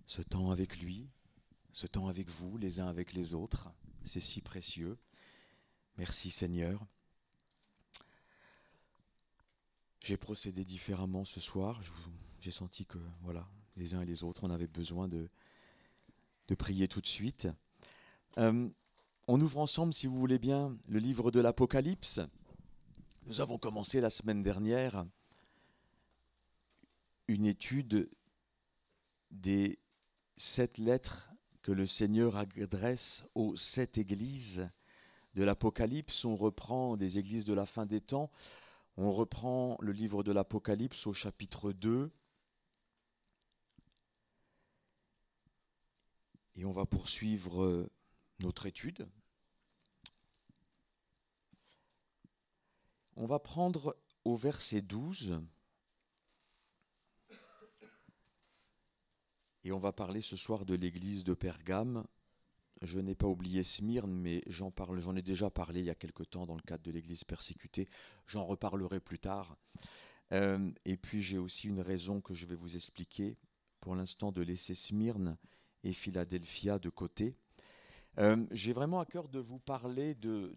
ce temps avec lui, ce temps avec vous, les uns avec les autres. C'est si précieux. Merci Seigneur. J'ai procédé différemment ce soir. J'ai senti que, voilà, les uns et les autres, on avait besoin de prier tout de suite. On ouvre ensemble, si vous voulez bien, le livre de l'Apocalypse. Nous avons commencé la semaine dernière une étude des 7 lettres que le Seigneur adresse aux 7 églises de l'Apocalypse. On reprend des églises de la fin des temps. On reprend le livre de l'Apocalypse au chapitre 2. Et on va poursuivre notre étude. On va prendre au verset 12. Et on va parler ce soir de l'église de Pergame. Je n'ai pas oublié Smyrne, mais j'en ai déjà parlé il y a quelque temps dans le cadre de l'église persécutée. J'en reparlerai plus tard. Et puis j'ai aussi une raison que je vais vous expliquer, pour l'instant, de laisser Smyrne et Philadelphia de côté. J'ai vraiment à cœur de vous parler de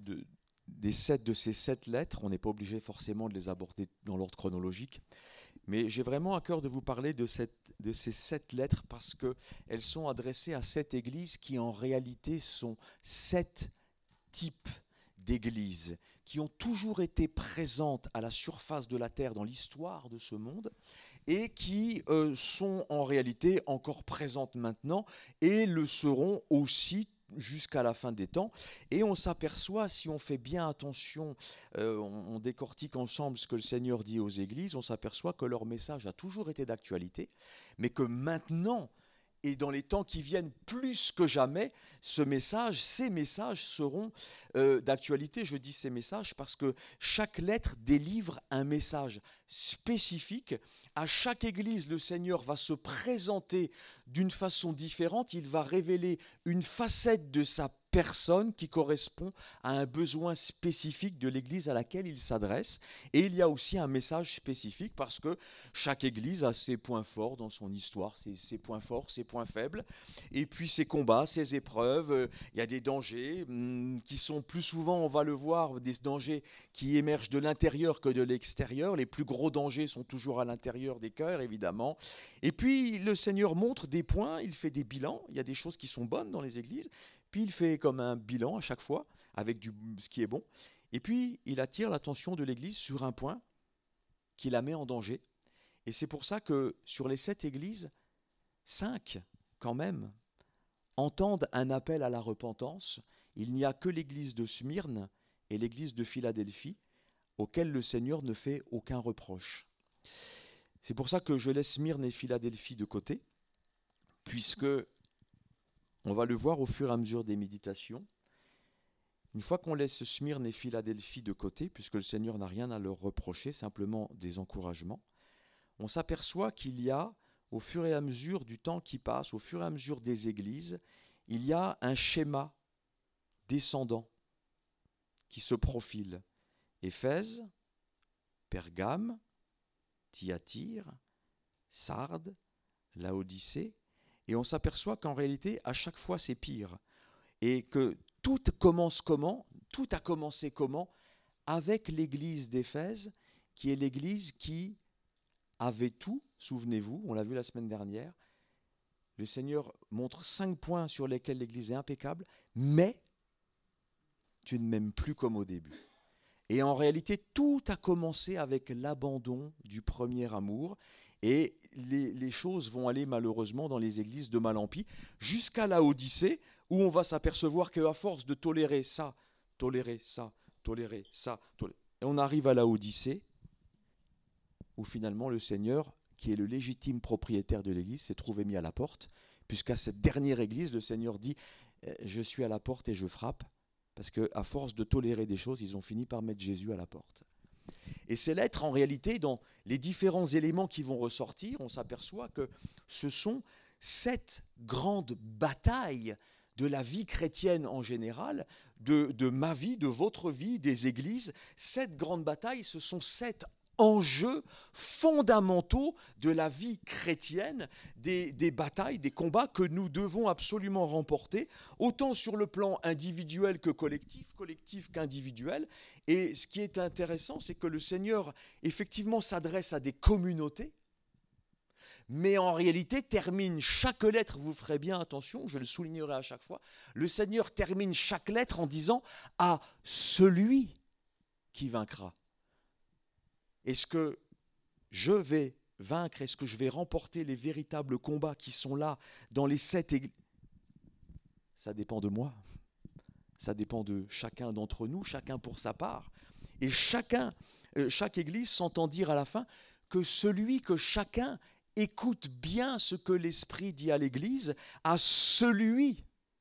ces 7 lettres. On n'est pas obligé forcément de les aborder dans l'ordre chronologique, mais j'ai vraiment à cœur de vous parler de ces 7 lettres parce qu'elles sont adressées à 7 églises qui en réalité sont 7 types d'églises qui ont toujours été présentes à la surface de la terre dans l'histoire de ce monde et qui sont en réalité encore présentes maintenant et le seront aussi jusqu'à la fin des temps. Et on s'aperçoit, si on fait bien attention, on décortique ensemble ce que le Seigneur dit aux églises, on s'aperçoit que leur message a toujours été d'actualité, mais que maintenant, et dans les temps qui viennent plus que jamais, ces messages seront d'actualité. Je dis ces messages parce que chaque lettre délivre un message spécifique. À chaque église, le Seigneur va se présenter d'une façon différente. Il va révéler une facette de sa personne qui correspond à un besoin spécifique de l'église à laquelle il s'adresse. Et il y a aussi un message spécifique parce que chaque église a ses points forts dans son histoire, ses points forts, ses points faibles, et puis ses combats, ses épreuves. Il y a des dangers qui sont plus souvent, on va le voir, des dangers qui émergent de l'intérieur que de l'extérieur. Les plus gros dangers sont toujours à l'intérieur des cœurs, évidemment. Et puis le Seigneur montre des points, il fait des bilans. Il y a des choses qui sont bonnes dans les églises. Puis il fait comme un bilan à chaque fois, avec ce qui est bon. Et puis il attire l'attention de l'Église sur un point qui la met en danger. Et c'est pour ça que sur les 7 églises, 5 quand même entendent un appel à la repentance. Il n'y a que l'église de Smyrne et l'église de Philadelphie auxquelles le Seigneur ne fait aucun reproche. C'est pour ça que je laisse Smyrne et Philadelphie de côté, puisque on va le voir au fur et à mesure des méditations. Une fois qu'on laisse Smyrne et Philadelphie de côté, puisque le Seigneur n'a rien à leur reprocher, simplement des encouragements, on s'aperçoit qu'il y a, au fur et à mesure du temps qui passe, au fur et à mesure des églises, il y a un schéma descendant qui se profile. Éphèse, Pergame, Thyatire, Sardes, Laodicée, et on s'aperçoit qu'en réalité, à chaque fois, c'est pire. Et que tout a commencé comment? Avec l'église d'Éphèse, qui est l'église qui avait tout, souvenez-vous, on l'a vu la semaine dernière. Le Seigneur montre 5 points sur lesquels l'église est impeccable, mais tu ne m'aimes plus comme au début. Et en réalité, tout a commencé avec l'abandon du premier amour. Et les choses vont aller malheureusement dans les églises de mal en pis, jusqu'à la Odyssée, où on va s'apercevoir qu'à force de tolérer ça, et on arrive à la Odyssée, où finalement le Seigneur, qui est le légitime propriétaire de l'église, s'est trouvé mis à la porte, puisqu'à cette dernière église, le Seigneur dit « Je suis à la porte et je frappe », parce qu'à force de tolérer des choses, ils ont fini par mettre Jésus à la porte. Et ces lettres, en réalité, dans les différents éléments qui vont ressortir, on s'aperçoit que ce sont 7 grandes batailles de la vie chrétienne en général, de ma vie, de votre vie, des églises. 7 grandes batailles, ce sont 7 enjeux fondamentaux de la vie chrétienne, des batailles, des combats que nous devons absolument remporter, autant sur le plan individuel que collectif, collectif qu'individuel. Et ce qui est intéressant, c'est que le Seigneur, effectivement, s'adresse à des communautés, mais en réalité termine chaque lettre, vous ferez bien attention, je le soulignerai à chaque fois, le Seigneur termine chaque lettre en disant « à celui qui vaincra ». Est-ce que je vais vaincre? Est-ce que je vais remporter les véritables combats qui sont là dans les 7 églises? Ça dépend de moi. Ça dépend de chacun d'entre nous, chacun pour sa part. Et chaque église s'entend dire à la fin que chacun écoute bien ce que l'Esprit dit à l'église, à celui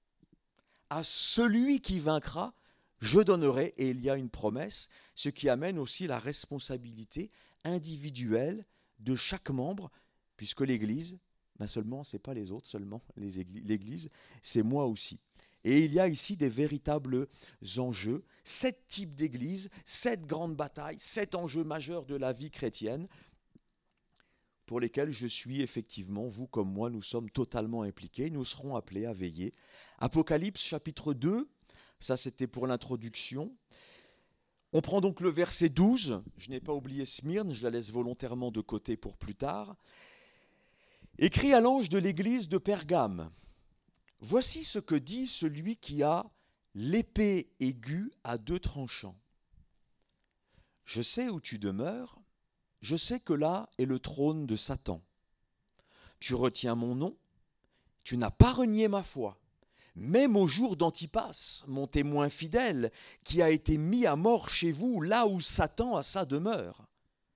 qui vaincra, je donnerai, et il y a une promesse, ce qui amène aussi la responsabilité individuelle de chaque membre, puisque l'Église, seulement, ce n'est pas les autres seulement, l'Église, c'est moi aussi. Et il y a ici des véritables enjeux, 7 types d'églises, 7 grandes batailles, 7 enjeux majeurs de la vie chrétienne, pour lesquels je suis effectivement, vous comme moi, nous sommes totalement impliqués, nous serons appelés à veiller. Apocalypse chapitre 2, ça c'était pour l'introduction. On prend donc le verset 12, je n'ai pas oublié Smyrne, je la laisse volontairement de côté pour plus tard. Écrit à l'ange de l'église de Pergame, voici ce que dit celui qui a l'épée aiguë à 2 tranchants. Je sais où tu demeures, je sais que là est le trône de Satan. Tu retiens mon nom, tu n'as pas renié ma foi. Même au jour d'Antipas, mon témoin fidèle, qui a été mis à mort chez vous, là où Satan a sa demeure.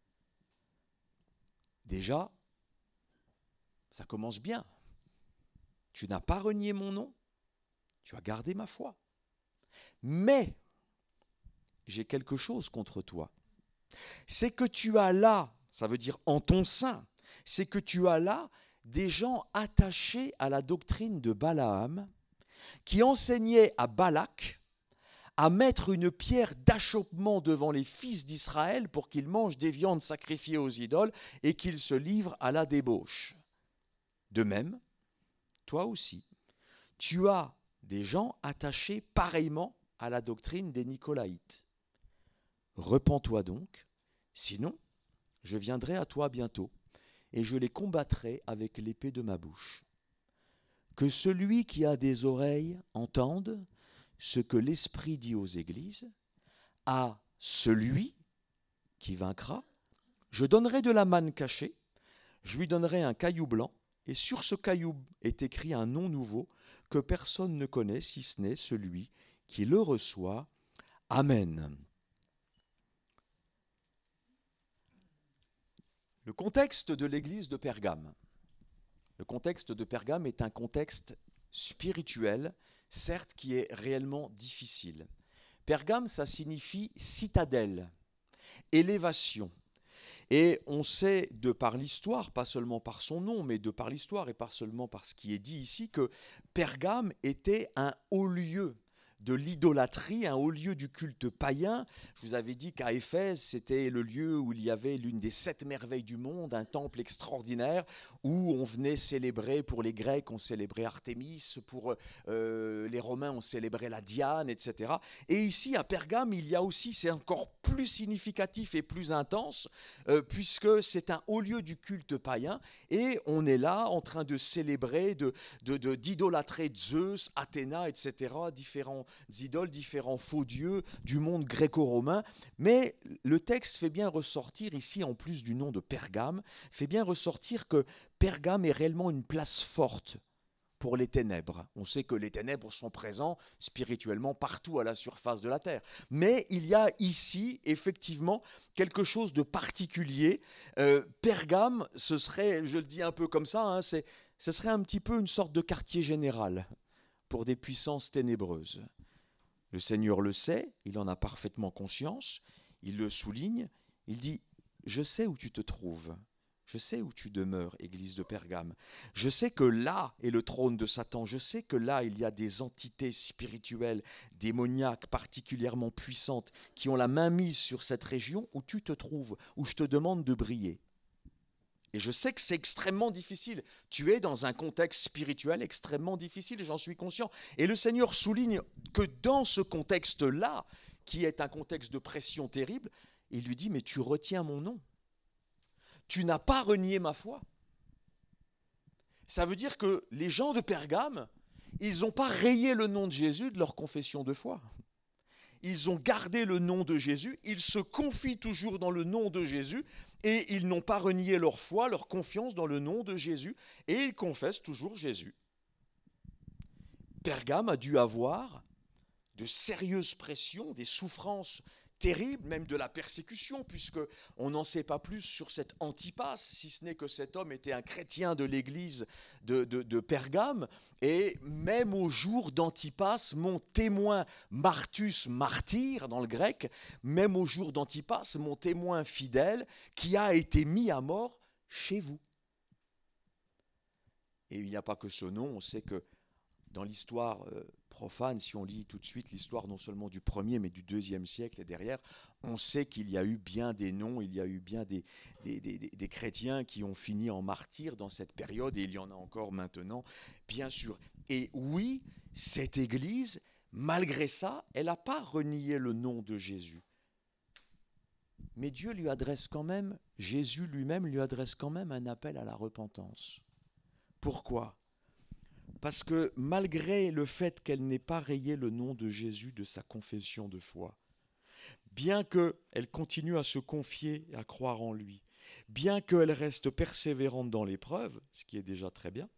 Déjà, ça commence bien. Tu n'as pas renié mon nom, tu as gardé ma foi. Mais, j'ai quelque chose contre toi. C'est que tu as là, ça veut dire en ton sein, c'est que tu as là des gens attachés à la doctrine de Balaam, qui enseignait à Balak à mettre une pierre d'achoppement devant les fils d'Israël pour qu'ils mangent des viandes sacrifiées aux idoles et qu'ils se livrent à la débauche. De même, toi aussi, tu as des gens attachés pareillement à la doctrine des Nicolaïtes. Repens-toi donc, sinon je viendrai à toi bientôt et je les combattrai avec l'épée de ma bouche. Que celui qui a des oreilles entende ce que l'Esprit dit aux églises. À celui qui vaincra, je donnerai de la manne cachée, je lui donnerai un caillou blanc, et sur ce caillou est écrit un nom nouveau que personne ne connaît, si ce n'est celui qui le reçoit. Amen. Le contexte de l'église de Pergame. Le contexte de Pergame est un contexte spirituel, certes qui est réellement difficile. Pergame, ça signifie citadelle, élévation. Et on sait de par l'histoire, pas seulement par son nom, mais de par l'histoire et pas seulement par ce qui est dit ici, que Pergame était un haut lieu de l'idolâtrie, un haut lieu du culte païen. Je vous avais dit qu'à Éphèse, c'était le lieu où il y avait l'une des 7 merveilles du monde, un temple extraordinaire où on venait célébrer, pour les Grecs, on célébrait Artémis, pour les Romains, on célébrait la Diane, etc. Et ici, à Pergame, il y a aussi, c'est encore plus significatif et plus intense, puisque c'est un haut lieu du culte païen, et on est là en train de célébrer, d'idolâtrer Zeus, Athéna, etc., différents idoles, différents faux dieux du monde gréco-romain. Mais le texte fait bien ressortir ici, en plus du nom de Pergame, fait bien ressortir que Pergame est réellement une place forte pour les ténèbres. On sait que les ténèbres sont présents spirituellement partout à la surface de la terre. Mais il y a ici effectivement quelque chose de particulier. Pergame, ce serait, je le dis un peu comme ça, hein, ce serait un petit peu une sorte de quartier général pour des puissances ténébreuses. Le Seigneur le sait, il en a parfaitement conscience, il le souligne, il dit « Je sais où tu te trouves, Je sais où tu demeures, église de Pergame. Je sais que là est le trône de Satan. Je sais que là, il y a des entités spirituelles, démoniaques, particulièrement puissantes, qui ont la main mise sur cette région où tu te trouves, où je te demande de briller. Et je sais que c'est extrêmement difficile. Tu es dans un contexte spirituel extrêmement difficile, j'en suis conscient. Et le Seigneur souligne que dans ce contexte-là, qui est un contexte de pression terrible, il lui dit, mais tu retiens mon nom. Tu n'as pas renié ma foi. Ça veut dire que les gens de Pergame, ils n'ont pas rayé le nom de Jésus de leur confession de foi. Ils ont gardé le nom de Jésus, ils se confient toujours dans le nom de Jésus et ils n'ont pas renié leur foi, leur confiance dans le nom de Jésus et ils confessent toujours Jésus. Pergame a dû avoir de sérieuses pressions, des souffrances terrible, même de la persécution, puisqu'on n'en sait pas plus sur cet Antipas, si ce n'est que cet homme était un chrétien de l'église de Pergame, et même au jour d'Antipas, mon témoin, Martus, martyr dans le grec, même au jour d'Antipas, mon témoin fidèle, qui a été mis à mort chez vous. Et il n'y a pas que ce nom, on sait que dans l'histoire profane, si on lit tout de suite l'histoire non seulement du 1er mais du 2e siècle et derrière, on sait qu'il y a eu bien des noms, il y a eu bien des chrétiens qui ont fini en martyrs dans cette période et il y en a encore maintenant, bien sûr. Et oui, cette Église, malgré ça, elle n'a pas renié le nom de Jésus. Mais Dieu lui adresse quand même, Jésus lui-même lui adresse quand même un appel à la repentance. Pourquoi ? Parce que malgré le fait qu'elle n'ait pas rayé le nom de Jésus de sa confession de foi, bien qu'elle continue à se confier et à croire en lui, bien qu'elle reste persévérante dans l'épreuve, ce qui est déjà très bien,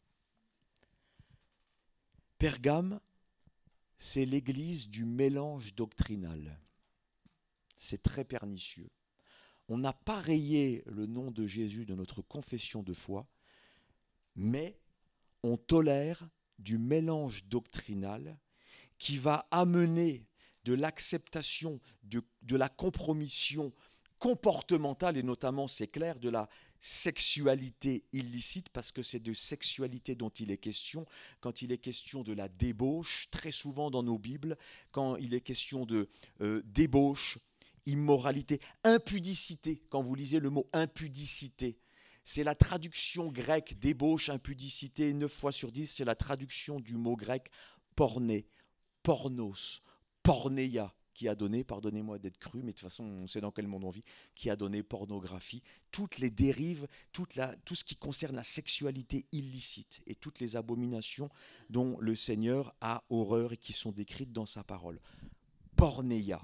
Pergame, c'est l'église du mélange doctrinal. C'est très pernicieux. On n'a pas rayé le nom de Jésus de notre confession de foi, mais on tolère du mélange doctrinal qui va amener de l'acceptation, de la compromission comportementale, et notamment, c'est clair, de la sexualité illicite, parce que c'est de sexualité dont il est question, quand il est question de la débauche, très souvent dans nos Bibles, quand il est question de débauche, immoralité, impudicité, quand vous lisez le mot impudicité, c'est la traduction grecque débauche, impudicité, 9 fois sur 10, c'est la traduction du mot grec porné, pornos, porneia, qui a donné, pardonnez-moi d'être cru, mais de toute façon on sait dans quel monde on vit, qui a donné pornographie, toutes les dérives, tout ce qui concerne la sexualité illicite et toutes les abominations dont le Seigneur a horreur et qui sont décrites dans sa parole. Porneia.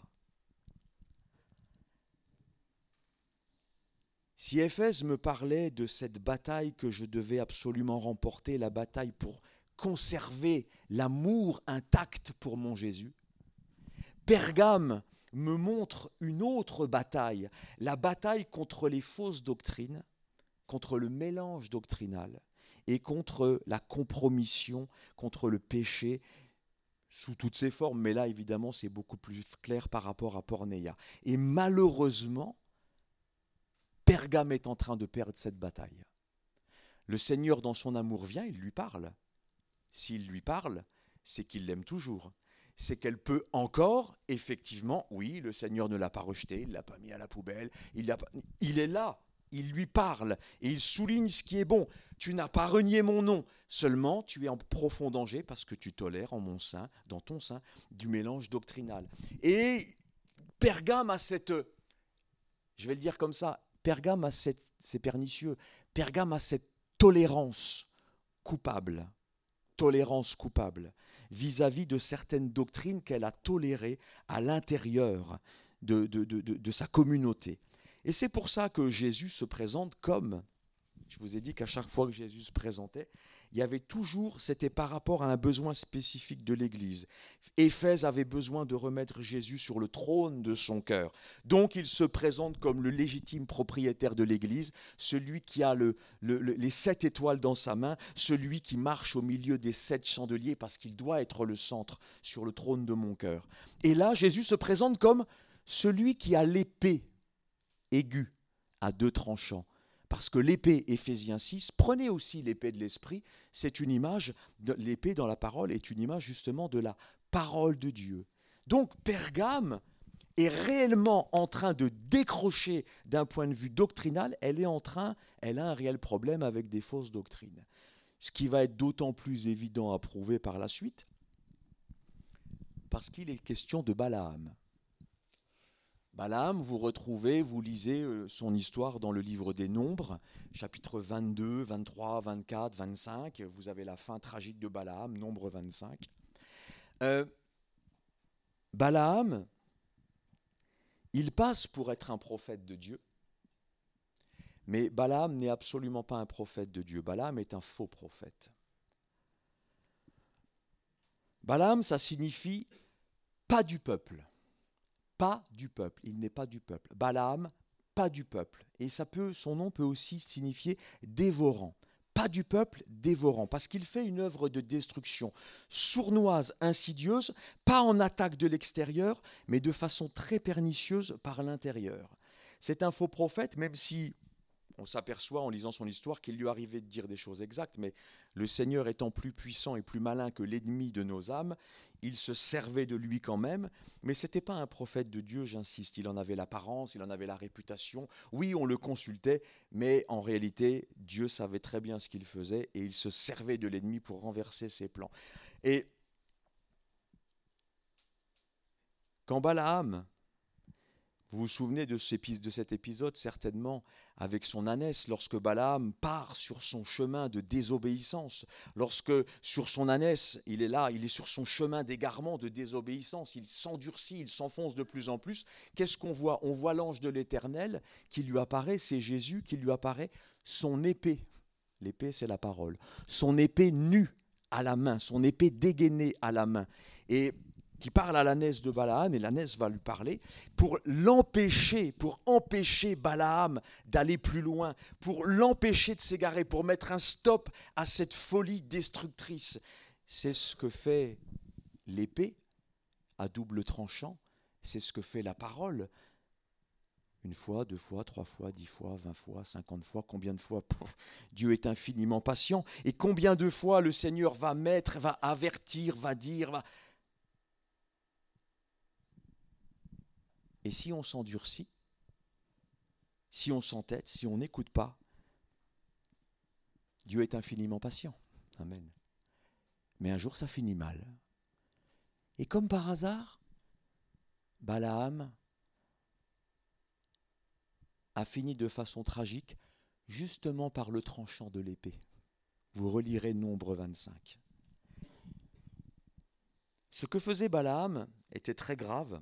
Si Éphèse me parlait de cette bataille que je devais absolument remporter, la bataille pour conserver l'amour intact pour mon Jésus, Pergame me montre une autre bataille, la bataille contre les fausses doctrines, contre le mélange doctrinal et contre la compromission, contre le péché sous toutes ses formes. Mais là, évidemment, c'est beaucoup plus clair par rapport à Porneia. Et malheureusement, Pergame est en train de perdre cette bataille. Le Seigneur, dans son amour, vient, il lui parle. S'il lui parle, c'est qu'il l'aime toujours. C'est qu'elle peut encore, effectivement, oui, le Seigneur ne l'a pas rejeté, il ne l'a pas mis à la poubelle, il est là, il lui parle et il souligne ce qui est bon. Tu n'as pas renié mon nom, seulement tu es en profond danger parce que tu tolères en mon sein, dans ton sein, du mélange doctrinal. Et Pergame a cette, je vais le dire comme ça, Pergame a c'est pernicieux, Pergame a cette tolérance coupable vis-à-vis de certaines doctrines qu'elle a tolérées à l'intérieur de sa communauté. Et c'est pour ça que Jésus se présente comme, je vous ai dit qu'à chaque fois que Jésus se présentait, il y avait toujours, c'était par rapport à un besoin spécifique de l'Église. Éphèse avait besoin de remettre Jésus sur le trône de son cœur. Donc il se présente comme le légitime propriétaire de l'Église, celui qui a les 7 étoiles dans sa main, celui qui marche au milieu des 7 chandeliers parce qu'il doit être le centre sur le trône de mon cœur. Et là, Jésus se présente comme celui qui a l'épée aiguë à 2 tranchants. Parce que l'épée, Éphésiens 6, prenez aussi l'épée de l'esprit, c'est une image, l'épée dans la parole est une image justement de la parole de Dieu. Donc Pergame est réellement en train de décrocher d'un point de vue doctrinal, elle a un réel problème avec des fausses doctrines. Ce qui va être d'autant plus évident à prouver par la suite, parce qu'il est question de Balaam. Balaam, vous lisez son histoire dans le livre des Nombres, chapitres 22, 23, 24, 25. Vous avez la fin tragique de Balaam, Nombre 25. Balaam, il passe pour être un prophète de Dieu, mais Balaam n'est absolument pas un prophète de Dieu. Balaam est un faux prophète. Balaam, ça signifie pas du peuple. Pas du peuple, il n'est pas du peuple. Balaam, pas du peuple. Et son nom peut aussi signifier dévorant. Pas du peuple, dévorant. Parce qu'il fait une œuvre de destruction sournoise, insidieuse, pas en attaque de l'extérieur, mais de façon très pernicieuse par l'intérieur. C'est un faux prophète, même si on s'aperçoit en lisant son histoire qu'il lui arrivait de dire des choses exactes, mais le Seigneur étant plus puissant et plus malin que l'ennemi de nos âmes, il se servait de lui quand même, mais ce n'était pas un prophète de Dieu, j'insiste. Il en avait l'apparence, il en avait la réputation. Oui, on le consultait, mais en réalité, Dieu savait très bien ce qu'il faisait et il se servait de l'ennemi pour renverser ses plans. Et quand Balaam, vous vous souvenez de cet épisode certainement avec son ânesse, lorsque Balaam part sur son chemin de désobéissance, lorsque sur son ânesse, il est sur son chemin d'égarement, de désobéissance, il s'endurcit, il s'enfonce de plus en plus. Qu'est-ce qu'on voit ? On voit l'ange de l'Éternel qui lui apparaît, c'est Jésus qui lui apparaît, son épée, l'épée c'est la parole, son épée nue à la main, son épée dégainée à la main. Et qui parle à l'ânesse de Balaam, et l'ânesse va lui parler pour empêcher Balaam d'aller plus loin, pour l'empêcher de s'égarer, pour mettre un stop à cette folie destructrice. C'est ce que fait l'épée à double tranchant, c'est ce que fait la parole. Une fois, 2 fois, 3 fois, 10 fois, 20 fois, 50 fois, combien de fois ? Dieu est infiniment patient. Et combien de fois le Seigneur va avertir, va dire... Et si on s'endurcit, si on s'entête, si on n'écoute pas, Dieu est infiniment patient. Amen. Mais un jour, ça finit mal. Et comme par hasard, Balaam a fini de façon tragique, justement par le tranchant de l'épée. Vous relirez Nombre 25. Ce que faisait Balaam était très grave.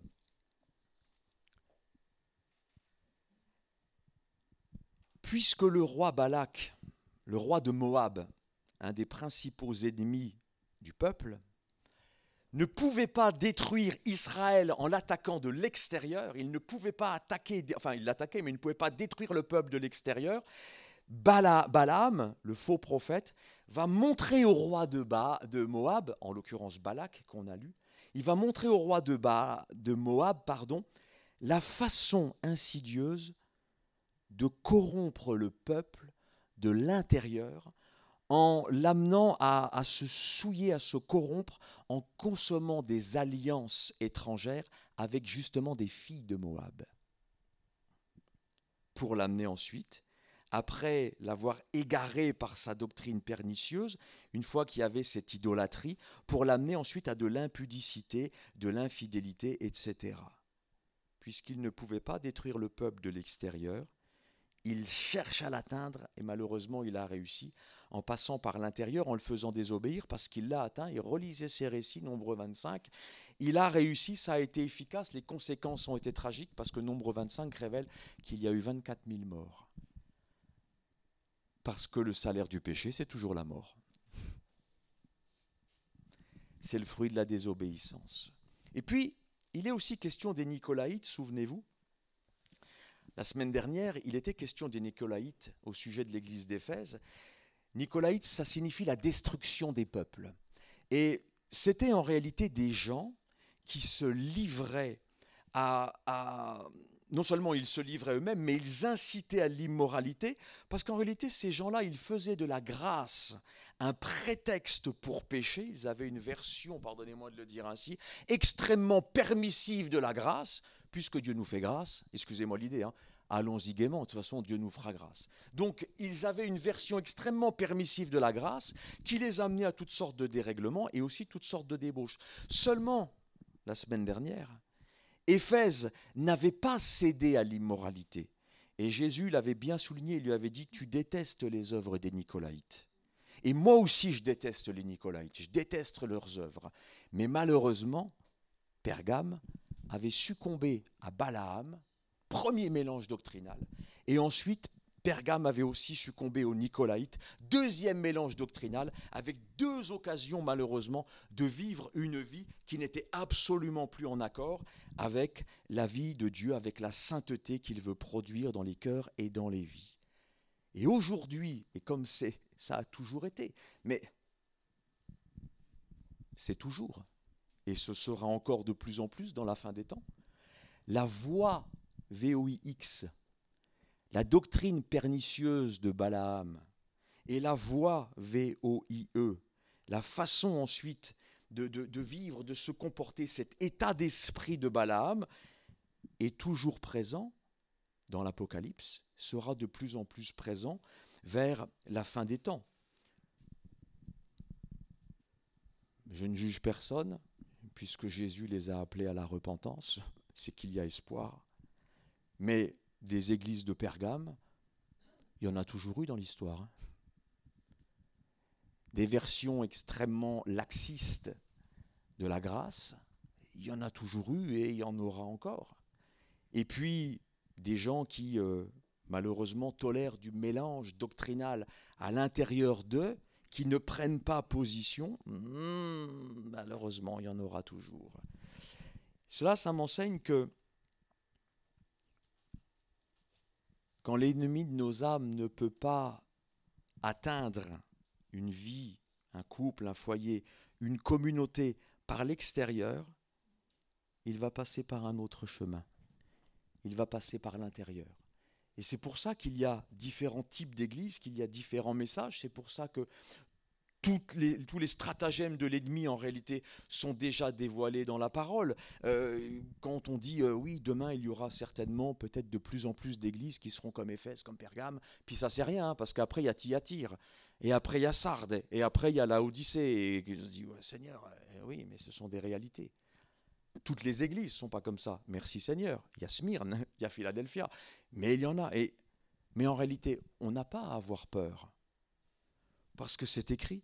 Puisque le roi Balak, le roi de Moab, un des principaux ennemis du peuple, ne pouvait pas détruire Israël en l'attaquant de l'extérieur, il ne pouvait pas attaquer, enfin il l'attaquait, mais il ne pouvait pas détruire le peuple de l'extérieur, Balaam, le faux prophète, va montrer au roi de Moab, en l'occurrence Balak qu'on a lu, il va montrer au roi de Moab, la façon insidieuse de corrompre le peuple de l'intérieur en l'amenant à se souiller, à se corrompre en consommant des alliances étrangères avec justement des filles de Moab. Pour l'amener ensuite, après l'avoir égaré par sa doctrine pernicieuse, une fois qu'il y avait cette idolâtrie, pour l'amener ensuite à de l'impudicité, de l'infidélité, etc. Puisqu'il ne pouvait pas détruire le peuple de l'extérieur, il cherche à l'atteindre et malheureusement il a réussi en passant par l'intérieur, en le faisant désobéir parce qu'il l'a atteint. Et relisez ses récits, Nombre 25. Il a réussi, ça a été efficace, les conséquences ont été tragiques parce que Nombre 25 révèle qu'il y a eu 24 000 morts. Parce que le salaire du péché, c'est toujours la mort. C'est le fruit de la désobéissance. Et puis, il est aussi question des Nicolaïtes, souvenez-vous. La semaine dernière, il était question des Nicolaïtes au sujet de l'église d'Éphèse. Nicolaïtes, ça signifie la destruction des peuples. Et c'était en réalité des gens qui se livraient à non seulement ils se livraient eux-mêmes, mais ils incitaient à l'immoralité, parce qu'en réalité, ces gens-là, ils faisaient de la grâce un prétexte pour pécher. Ils avaient une version, pardonnez-moi de le dire ainsi, extrêmement permissive de la grâce, puisque Dieu nous fait grâce, excusez-moi l'idée, hein, allons-y gaiement, de toute façon Dieu nous fera grâce. Donc ils avaient une version extrêmement permissive de la grâce qui les amenait à toutes sortes de dérèglements et aussi toutes sortes de débauches. Seulement, la semaine dernière, Éphèse n'avait pas cédé à l'immoralité. Et Jésus l'avait bien souligné, il lui avait dit « Tu détestes les œuvres des Nicolaïtes ». Et moi aussi, je déteste les Nicolaïtes, je déteste leurs œuvres. Mais malheureusement, Pergame avait succombé à Balaam, premier mélange doctrinal. Et ensuite, Pergame avait aussi succombé aux Nicolaïtes, deuxième mélange doctrinal, avec deux occasions malheureusement de vivre une vie qui n'était absolument plus en accord avec la vie de Dieu, avec la sainteté qu'il veut produire dans les cœurs et dans les vies. Et aujourd'hui, et comme ça a toujours été, mais c'est toujours, et ce sera encore de plus en plus dans la fin des temps, la voie VOIX, la doctrine pernicieuse de Balaam, et la voie VOIE, la façon ensuite de vivre, de se comporter, cet état d'esprit de Balaam est toujours présent dans l'Apocalypse, sera de plus en plus présent vers la fin des temps. Je ne juge personne, puisque Jésus les a appelés à la repentance, c'est qu'il y a espoir. Mais des églises de Pergame, il y en a toujours eu dans l'histoire. Des versions extrêmement laxistes de la grâce, il y en a toujours eu et il y en aura encore. Et puis, des gens qui, malheureusement, tolèrent du mélange doctrinal à l'intérieur d'eux, qui ne prennent pas position, malheureusement, il y en aura toujours. Cela, ça m'enseigne que quand l'ennemi de nos âmes ne peut pas atteindre une vie, un couple, un foyer, une communauté par l'extérieur, il va passer par un autre chemin. Il va passer par l'intérieur. Et c'est pour ça qu'il y a différents types d'églises, qu'il y a différents messages. C'est pour ça que tous les stratagèmes de l'ennemi, en réalité, sont déjà dévoilés dans la parole. Quand on dit, oui, demain, il y aura certainement peut-être de plus en plus d'églises qui seront comme Éphèse, comme Pergame, puis ça, c'est rien, parce qu'après, il y a Thyatire, et après, il y a Sardes, et après, il y a la Odyssée, et je dis, ouais, Seigneur, oui, mais ce sont des réalités. Toutes les églises ne sont pas comme ça, merci Seigneur. Il y a Smyrne, il y a Philadelphia, mais il y en a. Mais en réalité, on n'a pas à avoir peur, parce que c'est écrit.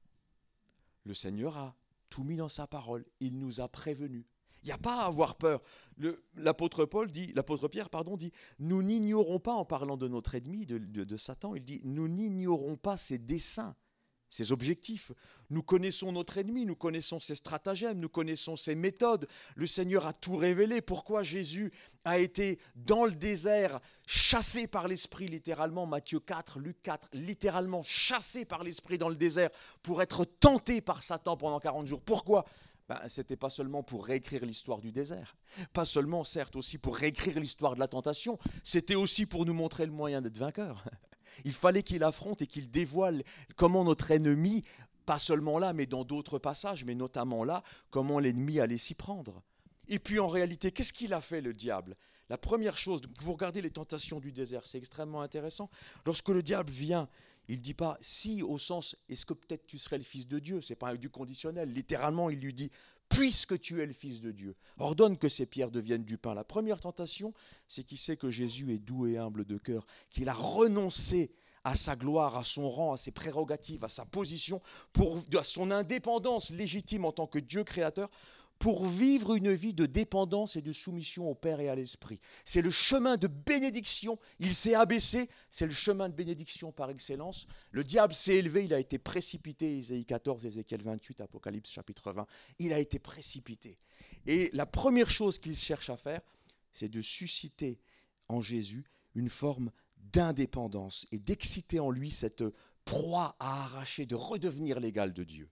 Le Seigneur a tout mis dans sa parole. Il nous a prévenus. Il n'y a pas à avoir peur. L'apôtre Pierre dit, nous n'ignorons pas, en parlant de notre ennemi, de Satan, il dit, nous n'ignorons pas ses desseins, ses objectifs. Nous connaissons notre ennemi, nous connaissons ses stratagèmes, nous connaissons ses méthodes. Le Seigneur a tout révélé. Pourquoi Jésus a été dans le désert, chassé par l'Esprit, littéralement, Matthieu 4, Luc 4, littéralement chassé par l'Esprit dans le désert pour être tenté par Satan pendant 40 jours. Pourquoi ? Ce n'était pas seulement pour réécrire l'histoire du désert, pas seulement, certes, aussi pour réécrire l'histoire de la tentation, c'était aussi pour nous montrer le moyen d'être vainqueur. Il fallait qu'il affronte et qu'il dévoile comment notre ennemi, pas seulement là, mais dans d'autres passages, mais notamment là, comment l'ennemi allait s'y prendre. Et puis en réalité, qu'est-ce qu'il a fait le diable ? La première chose, vous regardez les tentations du désert, c'est extrêmement intéressant. Lorsque le diable vient, il ne dit pas si au sens est-ce que peut-être tu serais le fils de Dieu, c'est pas un du conditionnel. Littéralement, il lui dit puisque tu es le fils de Dieu, ordonne que ces pierres deviennent du pain. La première tentation, c'est qu'il sait que Jésus est doux et humble de cœur, qu'il a renoncé à sa gloire, à son rang, à ses prérogatives, à sa position, à son indépendance légitime en tant que Dieu créateur, pour vivre une vie de dépendance et de soumission au Père et à l'Esprit. C'est le chemin de bénédiction, il s'est abaissé, c'est le chemin de bénédiction par excellence. Le diable s'est élevé, il a été précipité, Ésaïe 14, Ézéchiel 28, Apocalypse chapitre 20, il a été précipité. Et la première chose qu'il cherche à faire, c'est de susciter en Jésus une forme d'indépendance et d'exciter en lui cette proie à arracher, de redevenir l'égal de Dieu.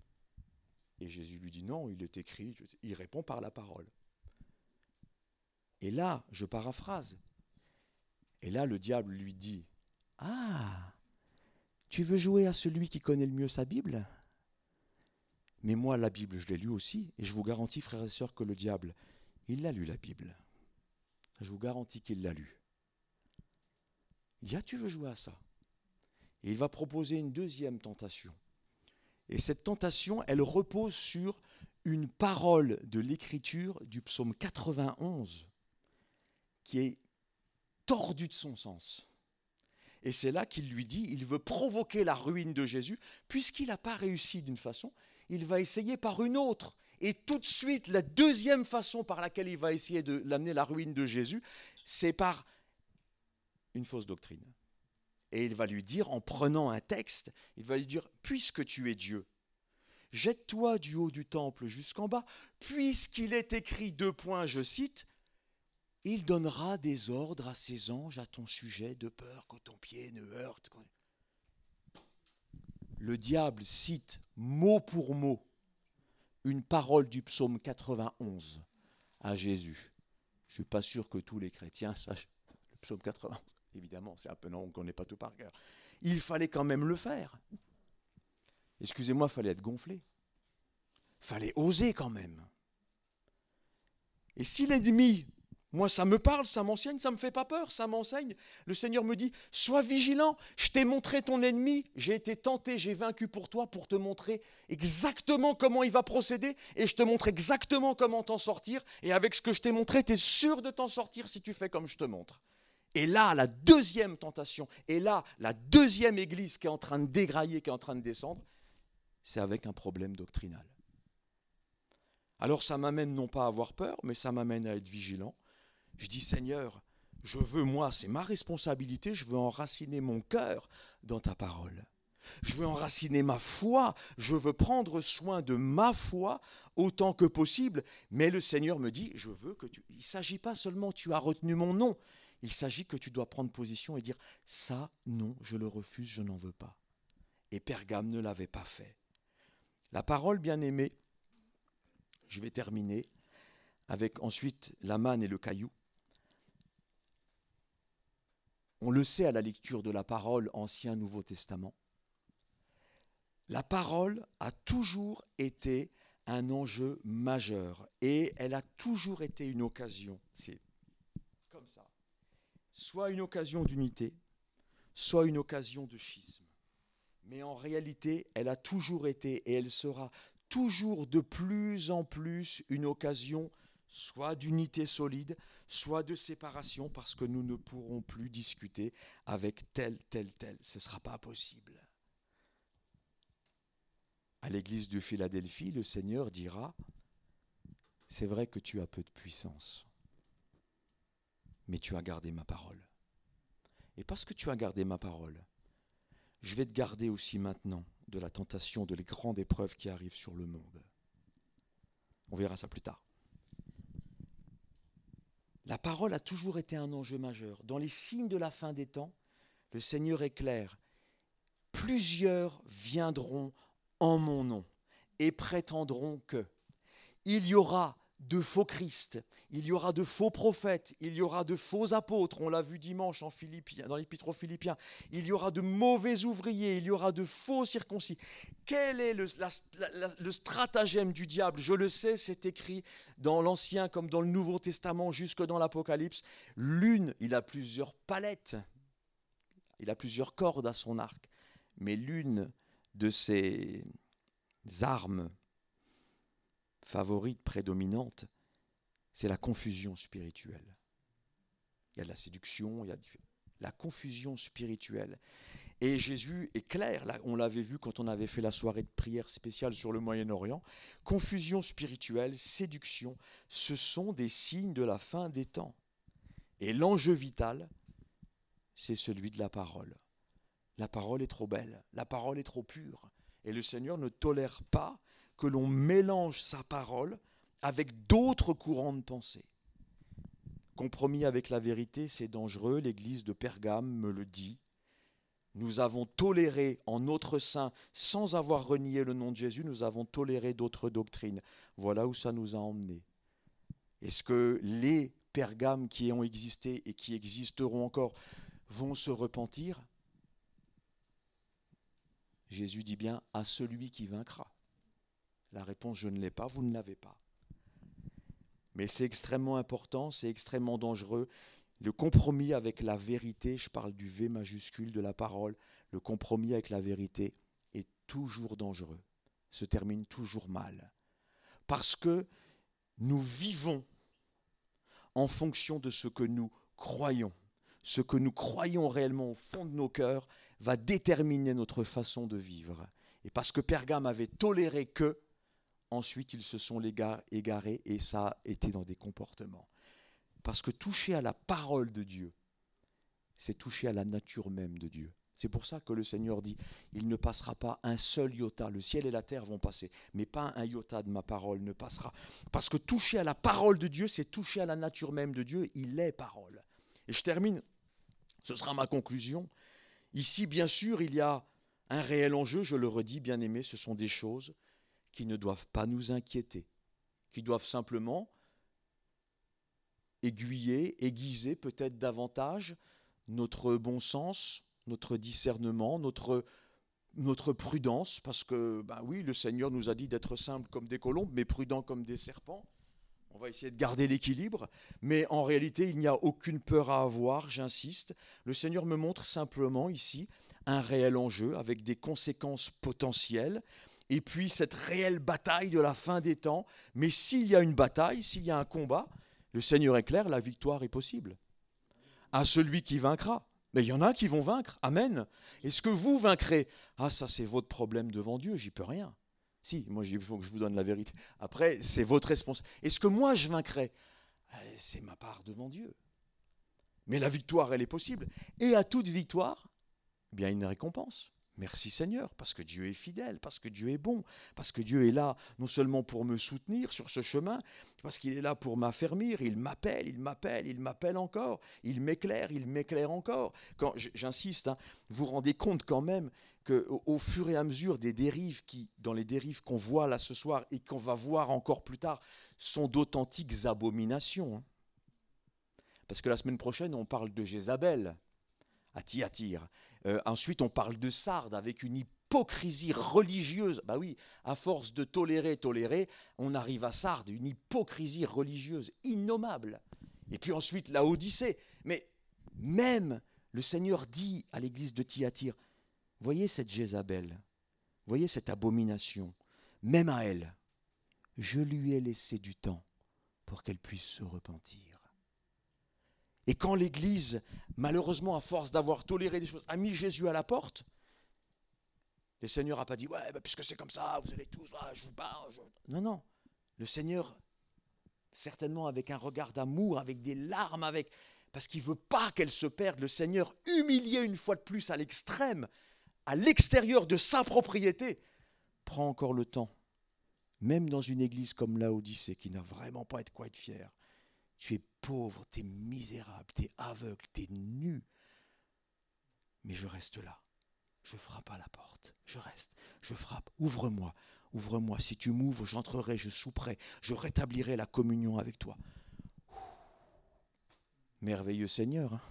Et Jésus lui dit non, il est écrit, il répond par la parole. Et là, je paraphrase. Et là, le diable lui dit, « Ah, tu veux jouer à celui qui connaît le mieux sa Bible ? Mais moi, la Bible, je l'ai lue aussi, et je vous garantis, frères et sœurs, que le diable, il l'a lu, la Bible. Je vous garantis qu'il l'a lu. Il dit, ah, tu veux jouer à ça ? Et il va proposer une deuxième tentation. Et cette tentation, elle repose sur une parole de l'Écriture du psaume 91 qui est tordue de son sens. Et c'est là qu'il lui dit, il veut provoquer la ruine de Jésus, puisqu'il n'a pas réussi d'une façon, il va essayer par une autre. Et tout de suite, la deuxième façon par laquelle il va essayer de l'amener la ruine de Jésus, c'est par une fausse doctrine. Et il va lui dire, en prenant un texte, il va lui dire, puisque tu es Dieu, jette-toi du haut du temple jusqu'en bas, puisqu'il est écrit, je cite, il donnera des ordres à ses anges à ton sujet, de peur que ton pied ne heurte. Le diable cite mot pour mot une parole du psaume 91 à Jésus. Je ne suis pas sûr que tous les chrétiens sachent le psaume 91. Évidemment, c'est un peu non, on ne connaît pas tout par cœur. Il fallait quand même le faire. Excusez-moi, il fallait être gonflé. Il fallait oser quand même. Et si l'ennemi, moi ça me parle, ça m'enseigne, ça ne me fait pas peur, ça m'enseigne. Le Seigneur me dit, sois vigilant, je t'ai montré ton ennemi, j'ai été tenté, j'ai vaincu pour toi, pour te montrer exactement comment il va procéder, et je te montre exactement comment t'en sortir, et avec ce que je t'ai montré, tu es sûr de t'en sortir si tu fais comme je te montre. Et là, la deuxième tentation, et là, la deuxième église qui est en train de dégrailler, qui est en train de descendre, c'est avec un problème doctrinal. Alors ça m'amène non pas à avoir peur, mais ça m'amène à être vigilant. Je dis, Seigneur, je veux, moi, c'est ma responsabilité, je veux enraciner mon cœur dans ta parole. Je veux enraciner ma foi, je veux prendre soin de ma foi autant que possible. Mais le Seigneur me dit, je veux que tu... Il ne s'agit pas seulement, tu as retenu mon nom. Il s'agit que tu dois prendre position et dire, ça, non, je le refuse, je n'en veux pas. Et Pergame ne l'avait pas fait. La parole, bien-aimée, je vais terminer avec ensuite la manne et le caillou. On le sait à la lecture de la parole Ancien Nouveau Testament. La parole a toujours été un enjeu majeur et elle a toujours été une occasion. C'est comme ça. Soit une occasion d'unité, soit une occasion de schisme. Mais en réalité, elle a toujours été et elle sera toujours de plus en plus une occasion soit d'unité solide, soit de séparation, parce que nous ne pourrons plus discuter avec tel. Ce ne sera pas possible. À l'église de Philadelphie, le Seigneur dira, c'est vrai que tu as peu de puissance, mais tu as gardé ma parole. Et parce que tu as gardé ma parole, je vais te garder aussi maintenant de la tentation, de les grandes épreuves qui arrivent sur le monde. On verra ça plus tard. La parole a toujours été un enjeu majeur. Dans les signes de la fin des temps, le Seigneur est clair. Plusieurs viendront en mon nom et prétendront que. Il y aura de faux Christ, il y aura de faux prophètes, il y aura de faux apôtres, on l'a vu dimanche dans l'Épître aux Philippiens, il y aura de mauvais ouvriers, il y aura de faux circoncis. Quel est le stratagème du diable ? Je le sais, c'est écrit dans l'Ancien comme dans le Nouveau Testament, jusque dans l'Apocalypse. L'une, il a plusieurs palettes, il a plusieurs cordes à son arc, mais l'une de ses armes favorite, prédominante, c'est la confusion spirituelle. Il y a de la séduction, il y a la confusion spirituelle. Et Jésus est clair, là, on l'avait vu quand on avait fait la soirée de prière spéciale sur le Moyen-Orient, confusion spirituelle, séduction, ce sont des signes de la fin des temps. Et l'enjeu vital, c'est celui de la parole. La parole est trop belle, la parole est trop pure. Et le Seigneur ne tolère pas que l'on mélange sa parole avec d'autres courants de pensée. Compromis avec la vérité, c'est dangereux. L'église de Pergame me le dit. Nous avons toléré en notre sein, sans avoir renié le nom de Jésus, nous avons toléré d'autres doctrines. Voilà où ça nous a emmenés. Est-ce que les Pergame qui ont existé et qui existeront encore vont se repentir? Jésus dit bien à celui qui vaincra. La réponse, je ne l'ai pas, vous ne l'avez pas. Mais c'est extrêmement important, c'est extrêmement dangereux. Le compromis avec la vérité, je parle du V majuscule de la parole, le compromis avec la vérité est toujours dangereux, se termine toujours mal. Parce que nous vivons en fonction de ce que nous croyons. Ce que nous croyons réellement au fond de nos cœurs va déterminer notre façon de vivre. Et parce que Pergame avait toléré que, ensuite ils se sont égarés et ça a été dans des comportements. Parce que toucher à la parole de Dieu, c'est toucher à la nature même de Dieu. C'est pour ça que le Seigneur dit, il ne passera pas un seul iota, le ciel et la terre vont passer, mais pas un iota de ma parole ne passera. Parce que toucher à la parole de Dieu, c'est toucher à la nature même de Dieu, il est parole. Et je termine, ce sera ma conclusion. Ici, bien sûr, il y a un réel enjeu, je le redis, bien aimés, ce sont des choses qui ne doivent pas nous inquiéter, qui doivent simplement aiguiser peut-être davantage notre bon sens, notre discernement, notre prudence, parce que, oui, le Seigneur nous a dit d'être simples comme des colombes, mais prudents comme des serpents. On va essayer de garder l'équilibre, mais en réalité, il n'y a aucune peur à avoir, j'insiste. Le Seigneur me montre simplement ici un réel enjeu avec des conséquences potentielles, et puis cette réelle bataille de la fin des temps. Mais s'il y a une bataille, s'il y a un combat, le Seigneur est clair, la victoire est possible. À celui qui vaincra. Mais il y en a qui vont vaincre. Amen. Est-ce que vous vaincrez? Ah, ça c'est votre problème devant Dieu, j'y peux rien. Si, moi il faut que je vous donne la vérité. Après, c'est votre responsabilité. Est-ce que moi je vaincrai? C'est ma part devant Dieu. Mais la victoire, elle est possible. Et à toute victoire, il y a une récompense. Merci Seigneur, parce que Dieu est fidèle, parce que Dieu est bon, parce que Dieu est là non seulement pour me soutenir sur ce chemin, parce qu'il est là pour m'affermir, il m'appelle encore, il m'éclaire encore. Quand j'insiste, vous vous rendez compte quand même qu'au fur et à mesure des dérives dans les dérives qu'on voit là ce soir et qu'on va voir encore plus tard, sont d'authentiques abominations. Parce que la semaine prochaine, on parle de Jézabel à Thyatire. Ensuite, on parle de Sardes avec une hypocrisie religieuse. Oui, à force de tolérer, on arrive à Sardes, une hypocrisie religieuse innommable. Et puis ensuite, la Odyssée. Mais même le Seigneur dit à l'église de Thyatire, voyez cette Jézabel, voyez cette abomination, même à elle, je lui ai laissé du temps pour qu'elle puisse se repentir. Et quand l'Église, malheureusement, à force d'avoir toléré des choses, a mis Jésus à la porte, le Seigneur n'a pas dit, puisque c'est comme ça, vous allez tous, je vous parle. Non. Le Seigneur, certainement avec un regard d'amour, avec des larmes, parce qu'il ne veut pas qu'elle se perde, le Seigneur, humilié une fois de plus à l'extrême, à l'extérieur de sa propriété, prend encore le temps, même dans une église comme Laodicée, qui n'a vraiment pas de quoi être fière. Tu es pauvre, tu es misérable, tu es aveugle, tu es nu. Mais je reste là. Je frappe à la porte. Je reste. Je frappe. Ouvre-moi. Ouvre-moi. Si tu m'ouvres, j'entrerai, je souperai. Je rétablirai la communion avec toi. Merveilleux Seigneur.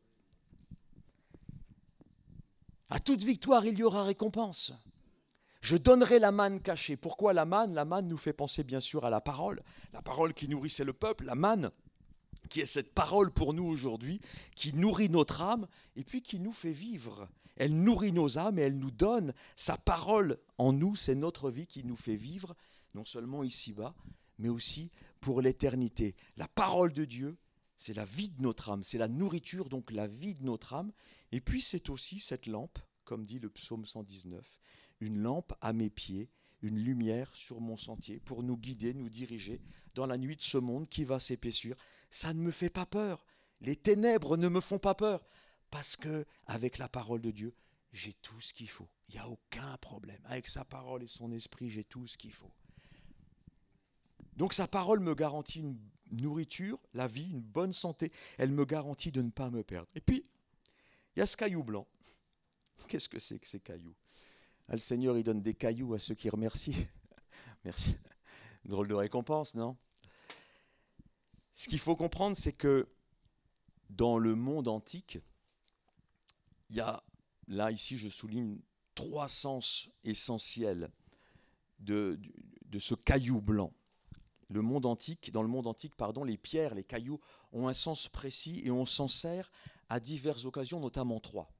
À toute victoire, il y aura récompense. Je donnerai la manne cachée. Pourquoi la manne? La manne nous fait penser bien sûr à la parole qui nourrissait le peuple, la manne qui est cette parole pour nous aujourd'hui, qui nourrit notre âme et puis qui nous fait vivre. Elle nourrit nos âmes et elle nous donne sa parole en nous, c'est notre vie qui nous fait vivre, non seulement ici-bas, mais aussi pour l'éternité. La parole de Dieu, c'est la vie de notre âme, c'est la nourriture, donc la vie de notre âme. Et puis c'est aussi cette lampe, comme dit le psaume 119, une lampe à mes pieds, une lumière sur mon sentier, pour nous guider, nous diriger dans la nuit de ce monde qui va s'épaissir. Ça ne me fait pas peur. Les ténèbres ne me font pas peur. Parce que avec la parole de Dieu, j'ai tout ce qu'il faut. Il n'y a aucun problème. Avec sa parole et son esprit, j'ai tout ce qu'il faut. Donc sa parole me garantit une nourriture, la vie, une bonne santé. Elle me garantit de ne pas me perdre. Et puis, il y a ce caillou blanc. Qu'est-ce que c'est que ces cailloux? Le Seigneur, il donne des cailloux à ceux qui remercient. Merci. Drôle de récompense, non? Ce qu'il faut comprendre, c'est que dans le monde antique, il y a, là, ici, je souligne 3 sens essentiels de ce caillou blanc. Dans le monde antique, les pierres, les cailloux ont un sens précis et on s'en sert à diverses occasions, notamment 3.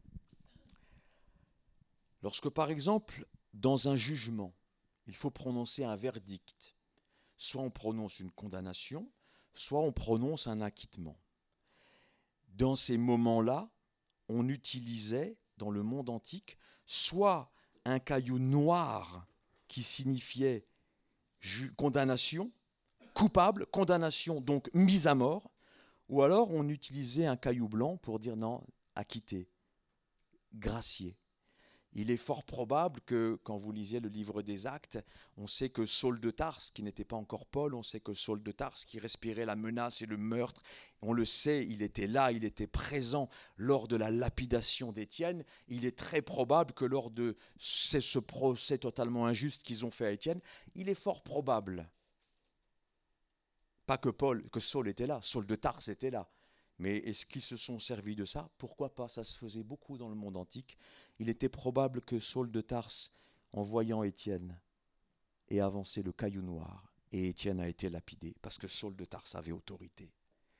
Lorsque, par exemple, dans un jugement, il faut prononcer un verdict, soit on prononce une condamnation, soit on prononce un acquittement. Dans ces moments-là, on utilisait, dans le monde antique, soit un caillou noir qui signifiait condamnation, coupable, condamnation, donc mise à mort, ou alors on utilisait un caillou blanc pour dire non, acquitté, gracié. Il est fort probable que, quand vous lisiez le livre des Actes, on sait que Saul de Tarse, qui n'était pas encore Paul, on sait que Saul de Tarse, qui respirait la menace et le meurtre, on le sait, il était là, il était présent lors de la lapidation d'Étienne. Il est très probable que lors de ce procès totalement injuste qu'ils ont fait à Étienne, il est fort probable, pas que Saul était là, Saul de Tarse était là. Mais est-ce qu'ils se sont servis de ça? Pourquoi pas? Ça se faisait beaucoup dans le monde antique. Il était probable que Saul de Tarse, en voyant Étienne, ait avancé le caillou noir et Étienne a été lapidé parce que Saul de Tarse avait autorité.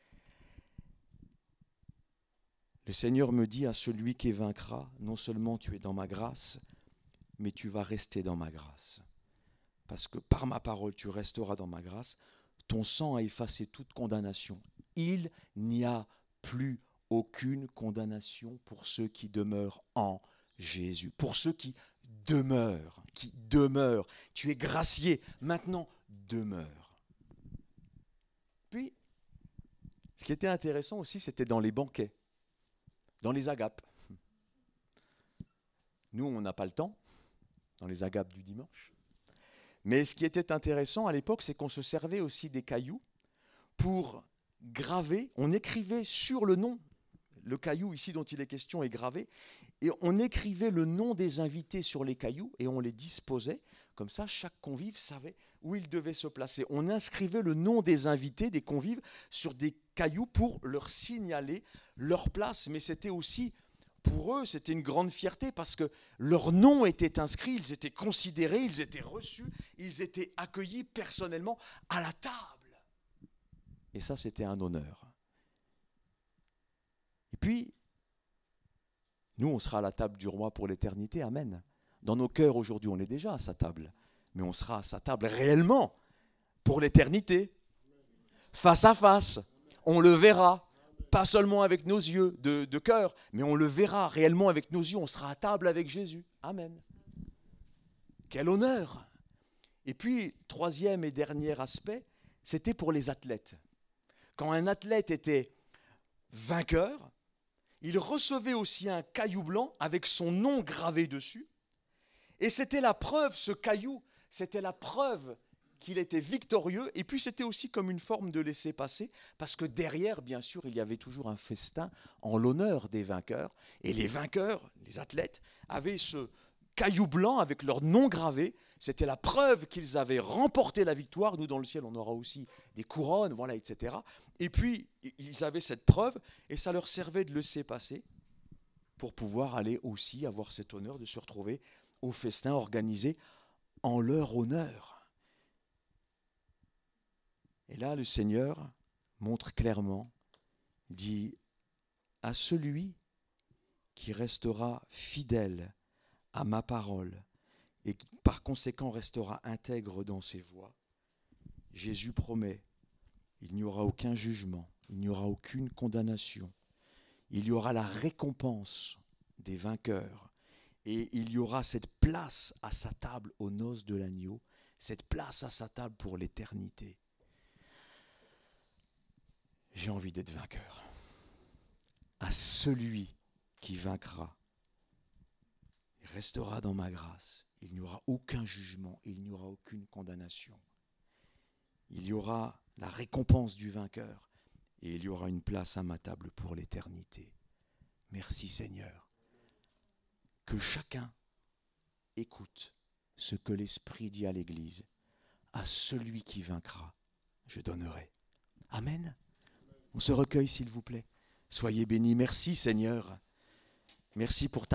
Le Seigneur me dit à celui qui vaincra, non seulement tu es dans ma grâce, mais tu vas rester dans ma grâce. Parce que par ma parole, tu resteras dans ma grâce. Ton sang a effacé toute condamnation. Il n'y a plus aucune condamnation pour ceux qui demeurent en Jésus. Pour ceux qui demeurent. Tu es gracié. Maintenant, demeure. Puis, ce qui était intéressant aussi, c'était dans les banquets, dans les agapes. Nous, on n'a pas le temps, dans les agapes du dimanche. Mais ce qui était intéressant à l'époque, c'est qu'on se servait aussi des cailloux pour graver, on écrivait sur le nom, le caillou ici dont il est question est gravé, et on écrivait le nom des invités sur les cailloux et on les disposait, comme ça chaque convive savait où il devait se placer. On inscrivait le nom des invités, des convives, sur des cailloux pour leur signaler leur place, mais c'était aussi, pour eux, c'était une grande fierté parce que leur nom était inscrit, ils étaient considérés, ils étaient reçus, ils étaient accueillis personnellement à la table. Et ça, c'était un honneur. Et puis, nous, on sera à la table du roi pour l'éternité, amen. Dans nos cœurs, aujourd'hui, on est déjà à sa table. Mais on sera à sa table réellement pour l'éternité. Face à face, on le verra. Pas seulement avec nos yeux de cœur, mais on le verra réellement avec nos yeux. On sera à table avec Jésus. Amen. Quel honneur! Et puis, troisième et dernier aspect, c'était pour les athlètes. Quand un athlète était vainqueur, il recevait aussi un caillou blanc avec son nom gravé dessus. Et c'était la preuve, ce caillou, c'était la preuve qu'il était victorieux. Et puis c'était aussi comme une forme de laisser-passer, parce que derrière, bien sûr, il y avait toujours un festin en l'honneur des vainqueurs. Et les vainqueurs, les athlètes, avaient ce caillou blanc avec leur nom gravé. C'était la preuve qu'ils avaient remporté la victoire. Nous, dans le ciel, on aura aussi des couronnes, voilà, etc. Et puis, ils avaient cette preuve et ça leur servait de laisser-passer pour pouvoir aller aussi avoir cet honneur de se retrouver au festin organisé en leur honneur. Et là, le Seigneur montre clairement, dit à celui qui restera fidèle à ma parole et qui par conséquent restera intègre dans ses voies, Jésus promet, il n'y aura aucun jugement, il n'y aura aucune condamnation, il y aura la récompense des vainqueurs et il y aura cette place à sa table aux noces de l'agneau, cette place à sa table pour l'éternité. J'ai envie d'être vainqueur. À celui qui vaincra, il restera dans ma grâce. Il n'y aura aucun jugement, il n'y aura aucune condamnation. Il y aura la récompense du vainqueur et il y aura une place à ma table pour l'éternité. Merci Seigneur. Que chacun écoute ce que l'Esprit dit à l'Église. À celui qui vaincra, je donnerai Amen. On se recueille, s'il vous plaît. Soyez bénis. Merci, Seigneur. Merci pour ta